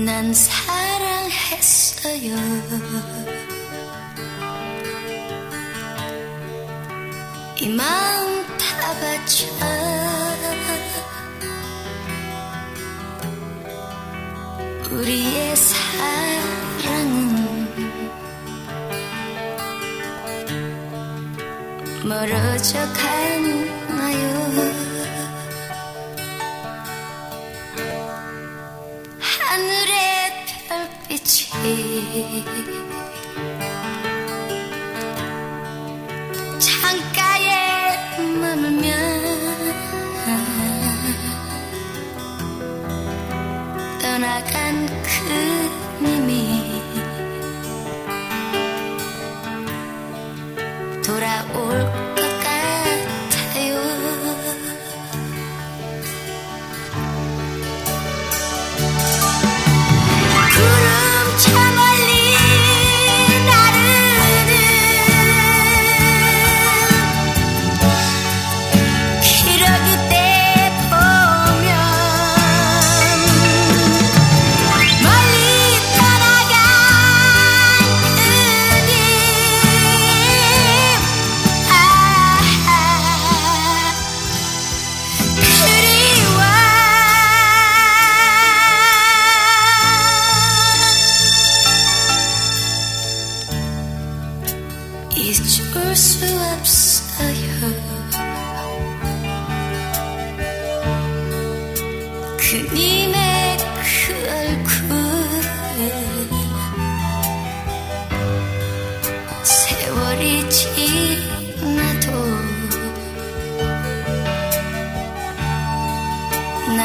난 사랑했어요. 이 마음 다 바쳐 우리의 사랑은 멀어져 가나요? 하늘의 별빛이 창가에 머물면 떠나간 그님이 돌아올 것 같아요. 구름 저 멀리 나르는 기러기 때 보면 멀리 떠나간 그님 그리워. 잊을 수 없어요. 그님의 그 얼굴 세월이 지나도 난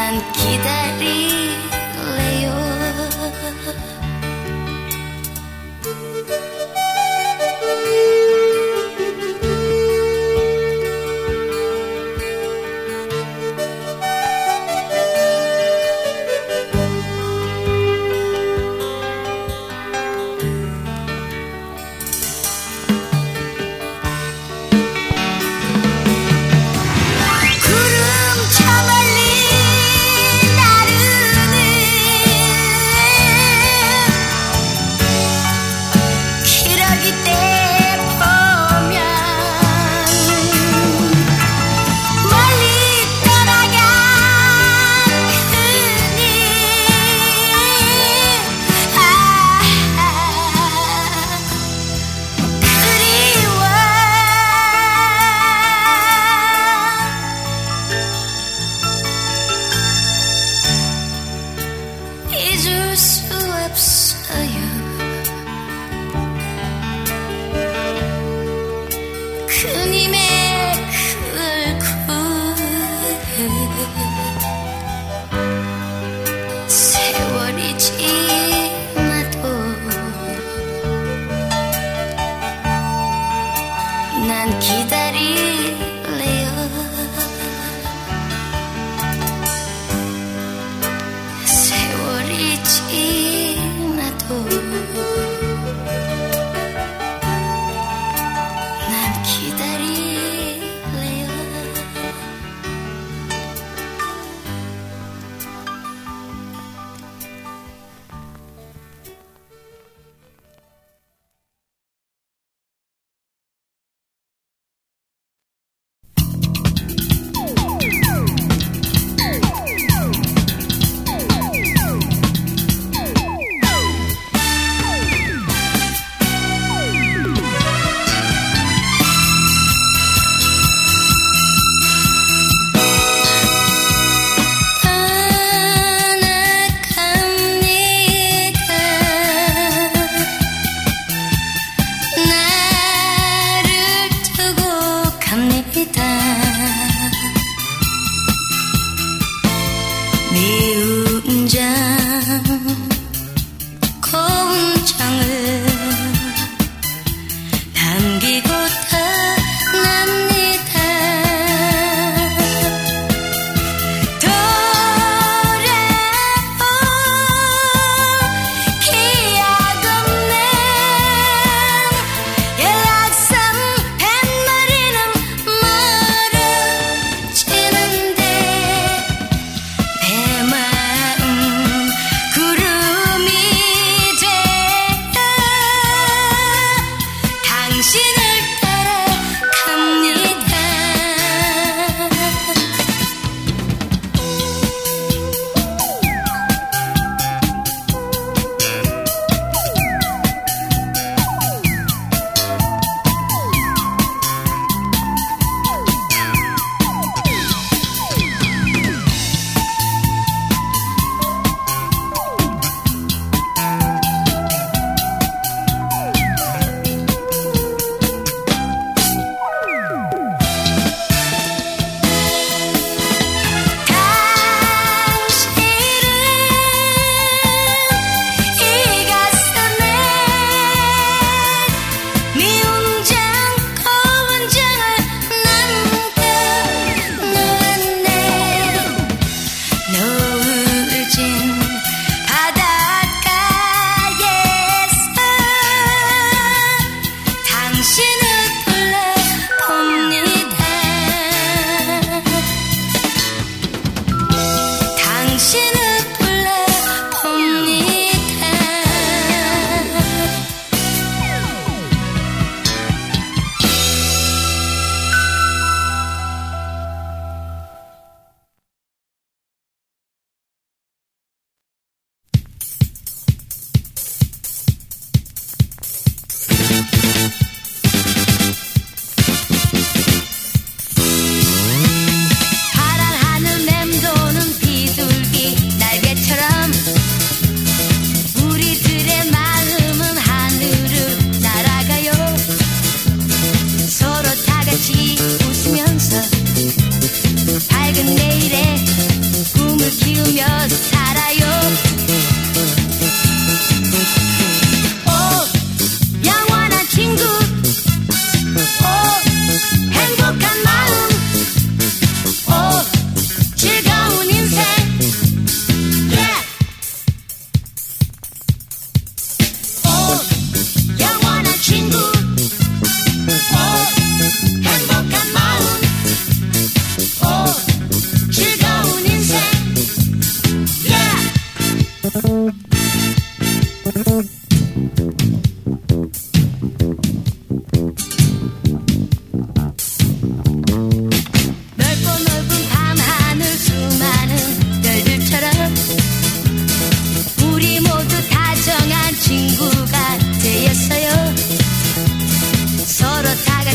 기다릴래요. 구름 저 멀리 나르는 기러기 때 보면 멀리 떠나간 그님 그리워. 잊을 수 없어요. 그님의 그 얼굴 세월이 지나도 난 기다릴래요. 세월이 지나도 난 기다릴래요.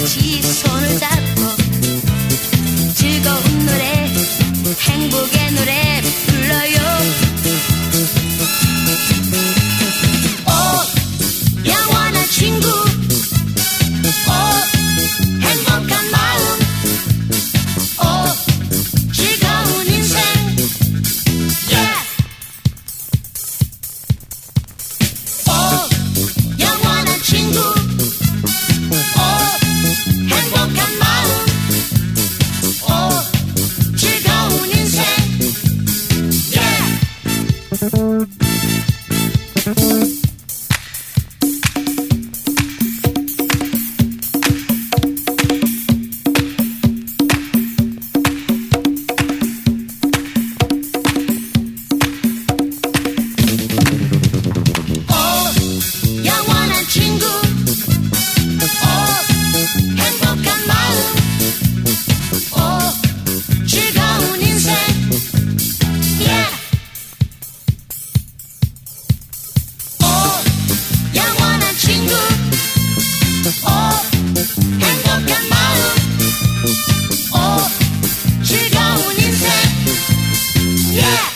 같이 손을 잡고 즐거운 노래 행복의 노래 불러요. 오 영원한 친구 오 행복한 마음 오 즐거운 인생 yeah. 오 영원한 친구 오 행복한 마음 오 즐거운 인생 yeah. 영원한 친구 오 행복한 마음 오 즐거운 인생 yeah. 오 영원한 친구 오 행복한 마음 오 즐거운 인생 yeah.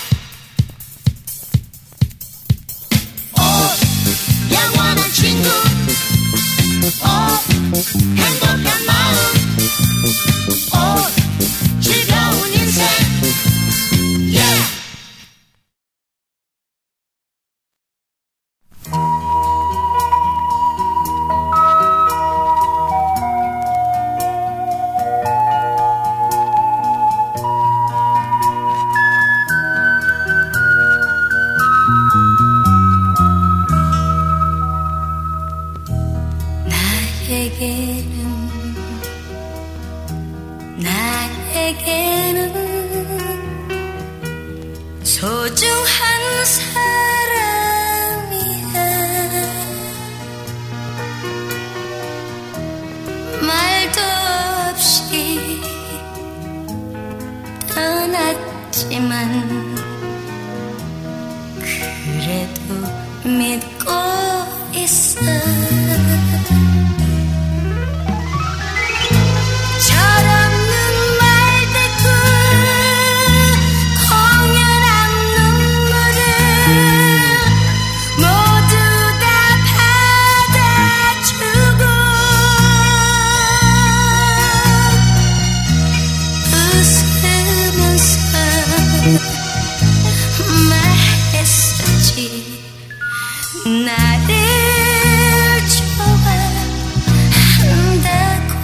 오 영원한 친구 오 행복한 마음 오 즐거운 인생 yeah. 나에게는 소중한 사람이야. 말도 없이 떠났지만 그래도 믿고 있어. 철없는 말대꾸 공연한 눈물을 모두 다 받아주고 웃으면서 말했었지. 나를 좋아한다고.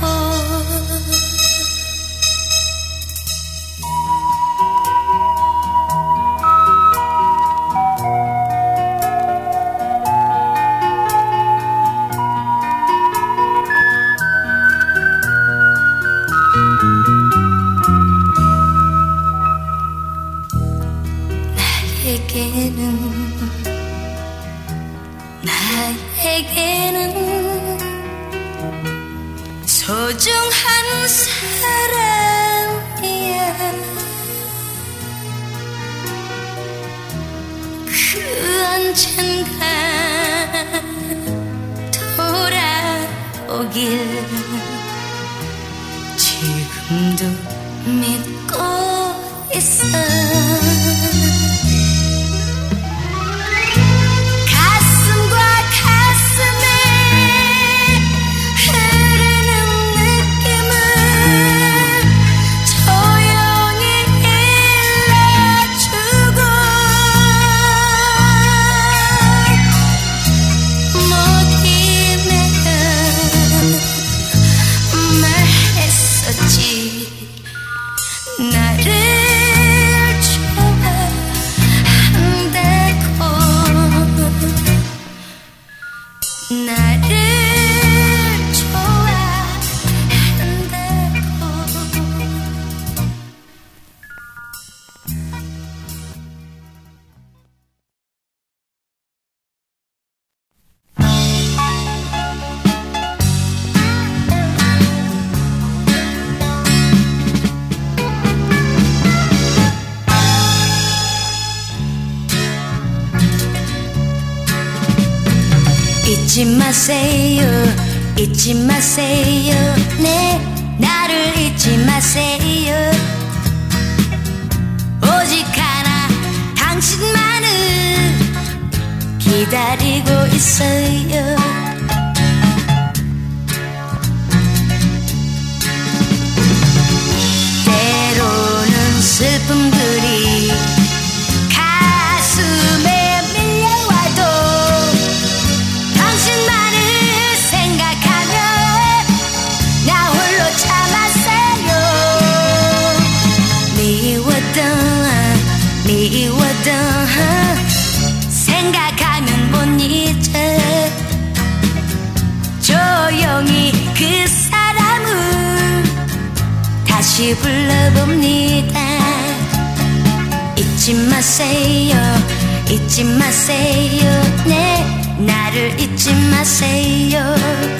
나에게는 소중한 사람이야. 그 언젠가 돌아오길 지금도 믿고 있어. 가슴과 가슴에 흐르는 느낌을 조용히 일러주고 목이 메어 말했었지. 나를 나를 좋아한다고. 잊지 마세요. 잊지 마세요. 네, 나를 잊지 마세요. 오직 하나 당신만을 기다리고 있어요. 때로는 슬픔들이 가슴에 밀려와도 당신만을 생각하며 나 홀로 참았어요. 미워도 생각하면 못 잊어. 조용히 그 사람을 다시 불러봅니다. 잊지 마세요. 잊지 마세요. 네, 나를 잊지 마세요.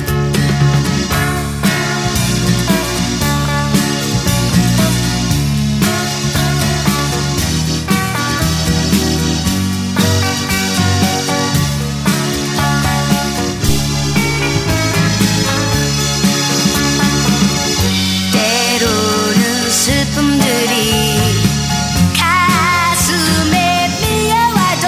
때로는 슬픔들이 가슴에 밀려와도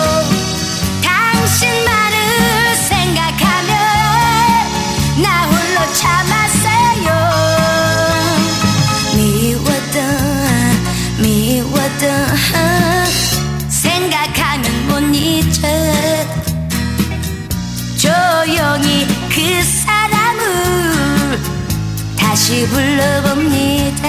당신만을 생각하며 나 홀로 참았어요. 미워도 생각하면 못 잊어. 조용히 그 사람을 다시 불러봅니다.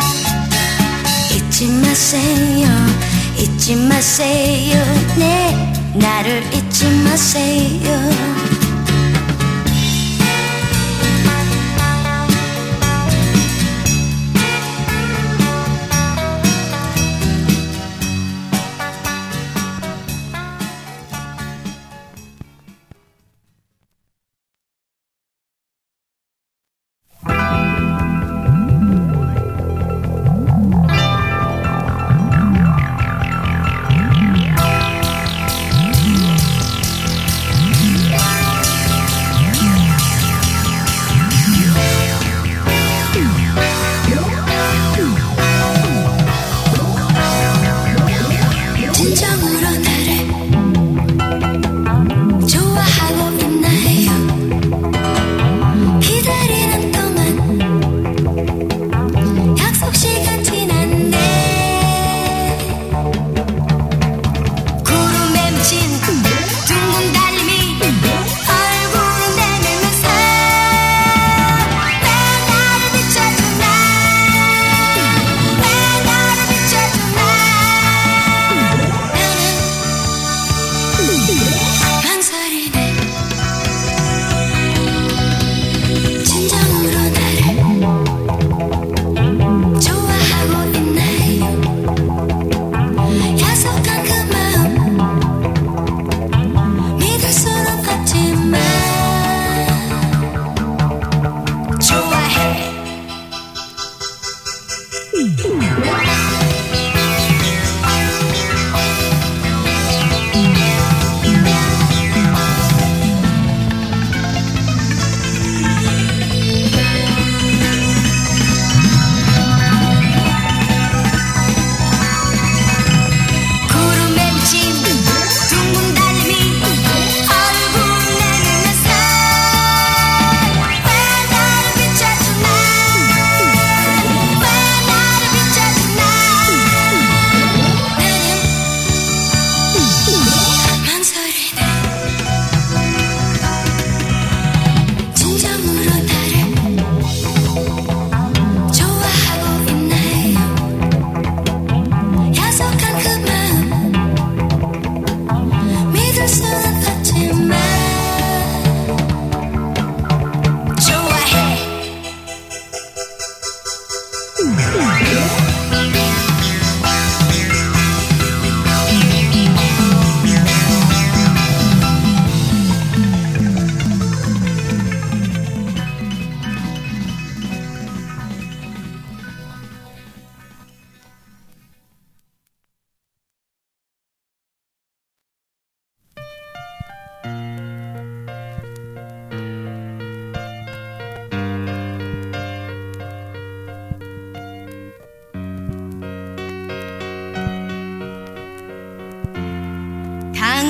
잊지 마세요. 잊지 마세요. 네, 나를 잊지 마세요.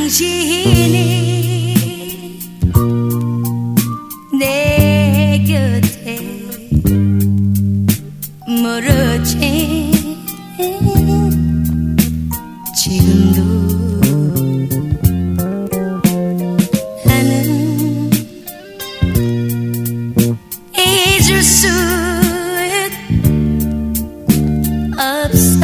당신이 내 곁에 멀어진 지금도 나는 잊을 수 없어.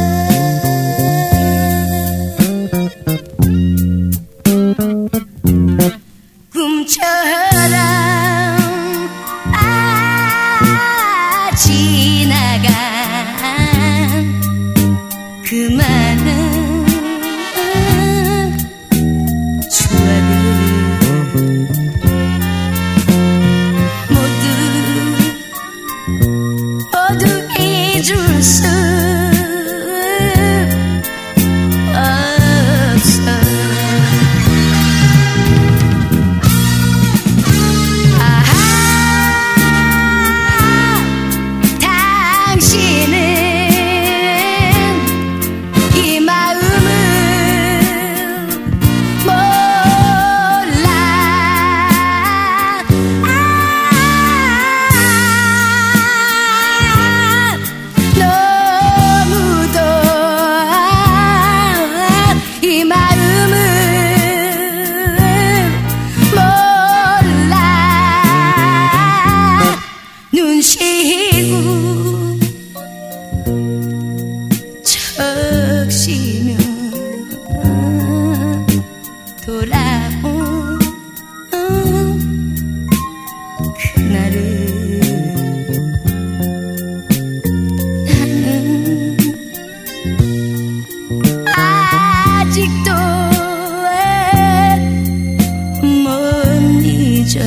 꿈처럼 지나간 그 많은 추억을 모두 잊을 수 없어. 적시며 돌아온 그날을 나는 아직도 못 잊어.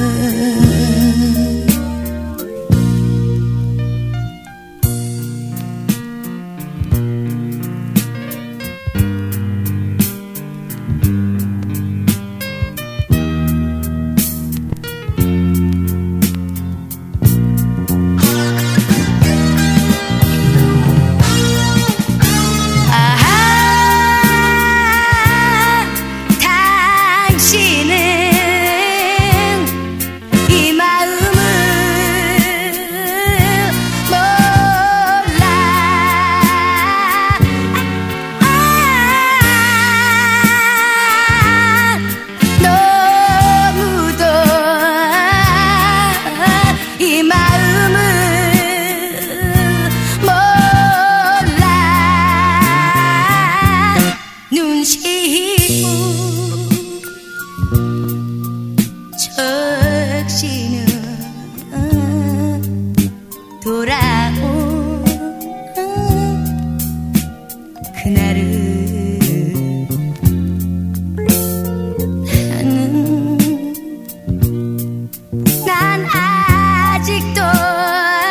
적시는 돌아온 그날을 난 아직도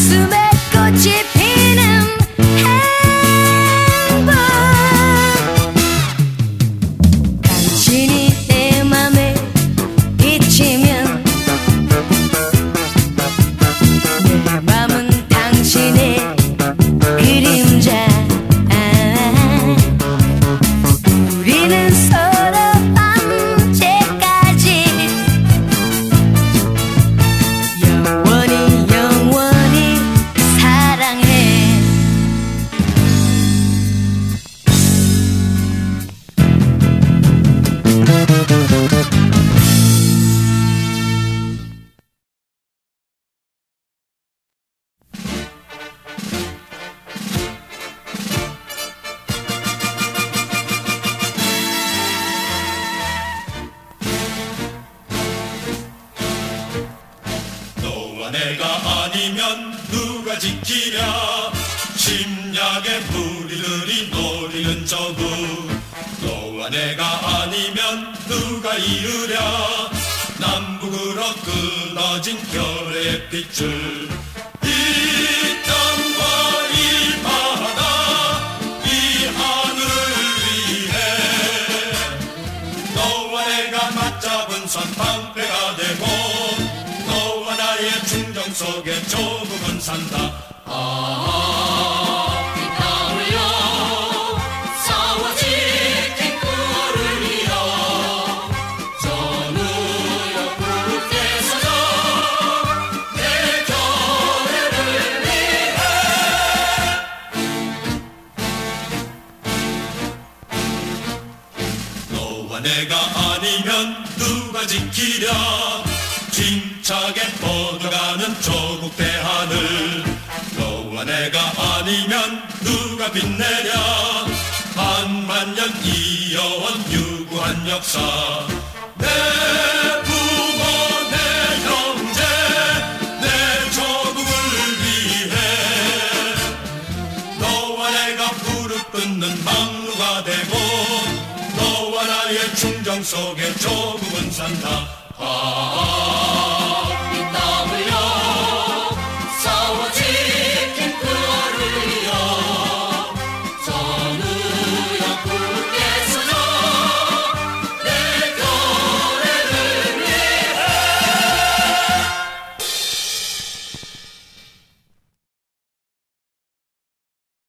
웃음의 꽃이 피는 행복. 당신이 내 맘에 비치면 내 맘은 당신의 그림자. 우리는 서로 언제까지 영원히 영원히 사랑해. 너와 내가 아니면 누가 지키랴. 심야의 무리들이 노리는 저구. 너와 내가 아니면 누가 이루랴. 남북으로 끊어진 별의 핏줄. 이 땅과 이 바다 이 하늘을 위해 너와 내가 맞잡은 선 방패가 되고 너와 나의 충정 속에 조국은 산다. 이 땅을요 싸워 지킨 꿀을 이어 저 무역 국대서자 내 교회를 위해. 너와 내가 아니면 누가 지키랴. 힘차게 뻗어가는 조국 대하늘. 너와 내가 아니면 누가 빛내랴. 반만년 이어온 유구한 역사. 내 부모 내 형제 내 조국을 위해 너와 내가 무릎 꿇는 막루가 되고 너와 나의 충정 속에 조국은 산다.